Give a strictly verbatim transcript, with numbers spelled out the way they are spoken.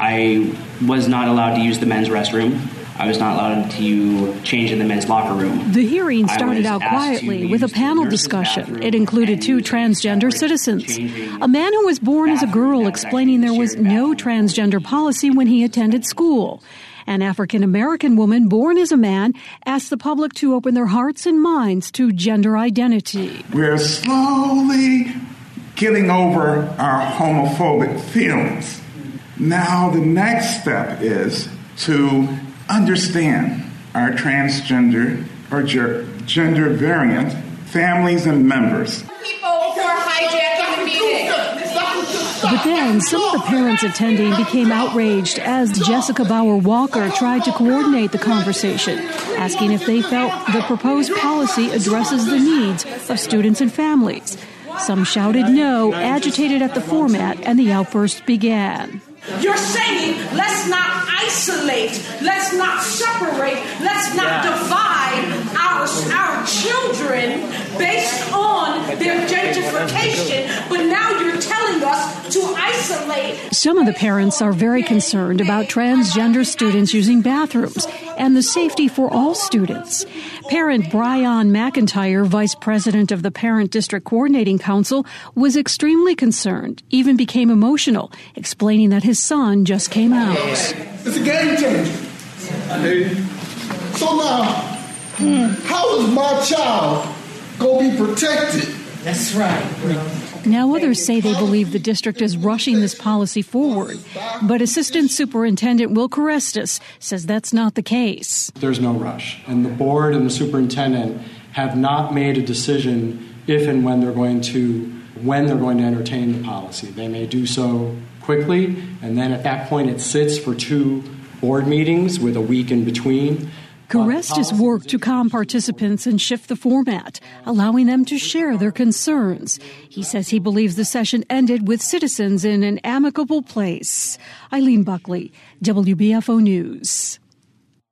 I was not allowed to use the men's restroom. I was not allowed to change in the men's locker room. The hearing started out quietly with a panel discussion. It included two transgender citizens. A man who was born as a girl explaining there was no transgender policy when he attended school. An African-American woman born as a man asked the public to open their hearts and minds to gender identity. We're slowly getting over our homophobic feelings. Now the next step is to understand our transgender or ger- gender variant families and members. People who are hijacking the meeting. But then some of the parents attending became outraged as Jessica Bauer Walker tried to coordinate the conversation, asking if they felt the proposed policy addresses the needs of students and families. Some shouted no, agitated at the format, and the outburst began. You're saying let's not isolate, let's not separate, let's not divide our, our children based on their gentrification, but now you're telling us to isolate. Some of the parents are very concerned about transgender students using bathrooms and the safety for all students. Parent Brian McIntyre, vice president of the Parent District Coordinating Council, was extremely concerned, even became emotional, explaining that his son just came out. It's a game changer. So now, how is my child going to be protected? That's right. Now others say they believe the district is rushing this policy forward. But Assistant Superintendent Will Carestas says that's not the case. There's no rush. And the board and the superintendent have not made a decision if and when they're going to when they're going to entertain the policy. They may do so quickly, and then at that point it sits for two board meetings with a week in between. Carestas worked to calm participants and shift the format, allowing them to share their concerns. He says he believes the session ended with citizens in an amicable place. Eileen Buckley, W B F O News.